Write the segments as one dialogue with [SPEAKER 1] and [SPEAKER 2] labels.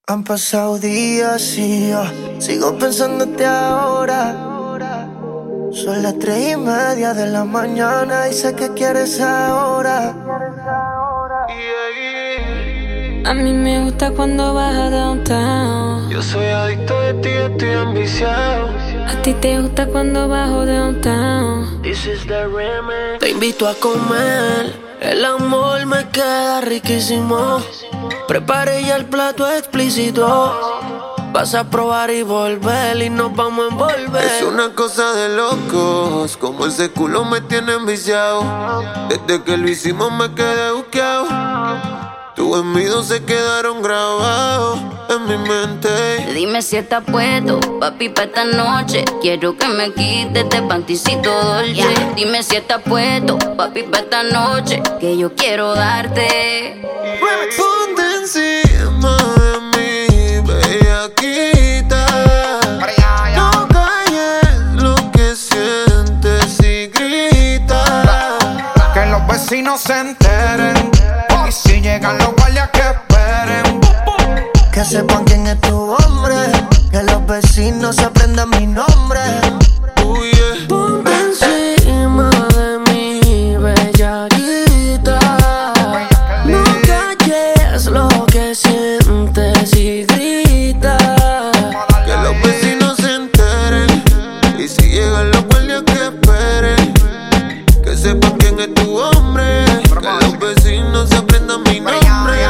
[SPEAKER 1] Han pasado días y yo sigo pensándote ahora. Son las 3:30 de la mañana y sé que quieres ahora.
[SPEAKER 2] A mí me gusta cuando vas a downtown.
[SPEAKER 1] Yo soy adicto de ti, estoy ambiciado.
[SPEAKER 2] A ti te gusta cuando bajo downtown.
[SPEAKER 1] This is the remix. Te invito a comer, el amor me queda riquísimo. Preparé ya el plato explícito. Vas a probar y volver y nos vamos a envolver.
[SPEAKER 3] Es una cosa de locos, como ese culo me tiene enviciado. Desde que lo hicimos me quedé buqueado. Tus envidios se quedaron grabados en mi mente.
[SPEAKER 4] Dime si estás puesto, papi, pa' esta noche. Quiero que me quites este panticito dolce. Dime si estás puesto, papi, pa' esta noche, que yo quiero darte.
[SPEAKER 3] Ponte encima de mí, bellaquita. No calles lo que sientes y grita.
[SPEAKER 5] Que los vecinos se enteren. Y si llegan los guardias que esperen.
[SPEAKER 1] Que sepan quién es tu hombre. Que los vecinos aprendan mi nombre.
[SPEAKER 3] Yeah.
[SPEAKER 1] Ponte encima de mí, bellaquita. No calles lo que sientes y grita.
[SPEAKER 3] Que los vecinos se enteren. Y si llegan los guardias que esperen. Que sepan quién es tu hombre. Que los vecinos se aprendan mi nombre.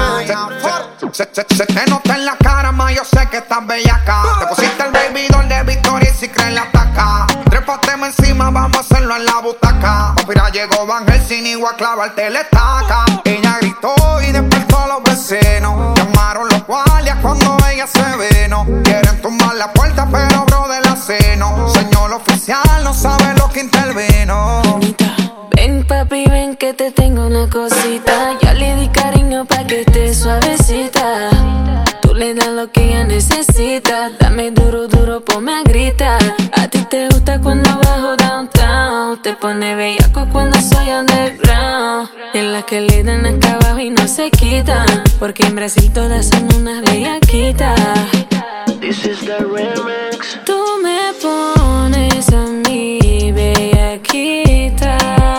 [SPEAKER 5] Se te nota en la cara, ma, yo sé que estás bellaca. Te pusiste el baby doll de Victoria y si crees la ataca. Trépateme encima, vamos a hacerlo en la butaca. Mira, llegó Van Helsing y voy a clavarte la estaca. Ella gritó y despertó a los vecinos. Llamaron los guardias cuando ella se vino. Quieren tumbar la puerta, pero bro de la seno. Señor oficial, no sabe lo que intervino.
[SPEAKER 2] Ven papi, ven que te tengo una cosita. Ya le di cariño pa' que esté suavecita. Tú le das lo que ella necesita. Dame duro, duro, ponme a gritar. A ti te gusta cuando bajo downtown. Te pone bellaco cuando soy underground. En las que le dan acá abajo y no se quitan. Porque en Brasil todas son unas bellaquitas.
[SPEAKER 1] This is the remix.
[SPEAKER 2] Tú me pones a mí bellaquita.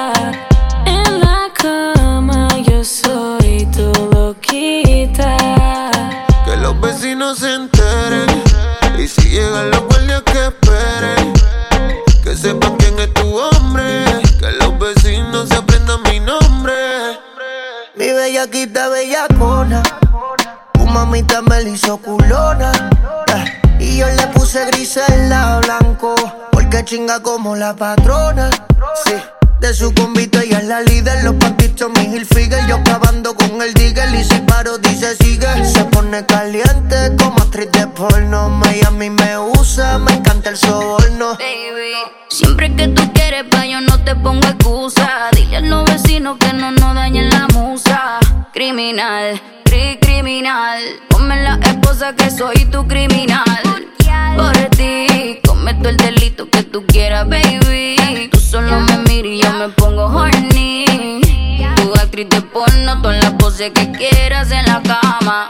[SPEAKER 2] En la cama yo soy tu loquita.
[SPEAKER 3] Que los vecinos se enteren. Y si llegan los guardias que esperen. Que sepan quién es tu hombre. Que los vecinos se aprendan mi nombre.
[SPEAKER 1] Mi bellaquita bellacona. Tu mamita me la hizo culona. Y yo le puse gris en la blanco. Porque chinga como la patrona. Sí. De su convito ella es la líder. Los pantitos mi Hilfiger. Yo cavando con el digger. Y si paro dice sigue. Se pone caliente como actriz de porno. Miami me usa, me encanta el soborno.
[SPEAKER 4] Baby, siempre que tú quieres pa' yo no te pongo excusa. Dile a los vecinos que no nos dañen la musa. Criminal, criminal. Ponme la esposa que soy tu criminal. Por ti, cometo el delito que tú quieras, baby. Tú solo me miras y yo me pongo horny. Tu actriz de porno, todas las poses que quieras en la cama.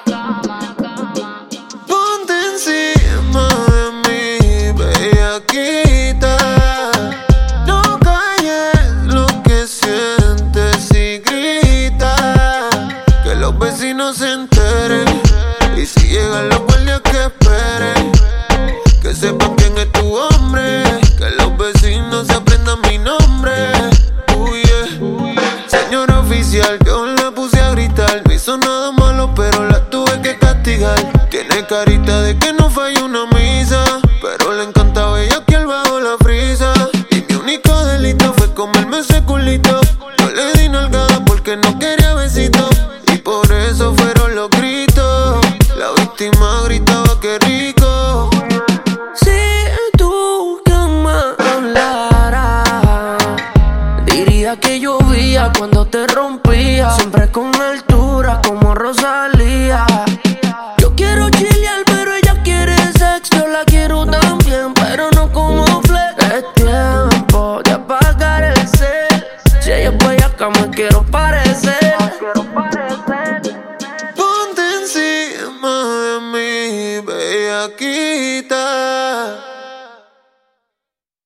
[SPEAKER 3] Ponte encima de mí, bellaquita. No calles lo que sientes y grita. Que los vecinos se enteren. Y si llegan los guardias que esperen. Que sepan quién es tu hombre. Que los vecinos se aprendan mi nombre. Yeah. Señor oficial, yo la puse a gritar. No hizo nada malo, pero la tuve que castigar. Tiene carita de que no falla una misa. Pero le encanta bellaquear bajo la frisa. Y mi único delito fue comerme ese culito. Yo le di nalgada porque no quería besito. Y por eso fueron los gritos. La víctima gritaba que rico.
[SPEAKER 1] Si tu cama hablara, diría que llovía cuando te rompía. Siempre con altura como Rosalía. Yo quiero chilear pero ella quiere sexo. Yo la quiero también pero no como flex. Es tiempo de apagar el cel. Si ella es bellaca me quiero parecer.
[SPEAKER 3] Ponte encima de mí, bellaquita.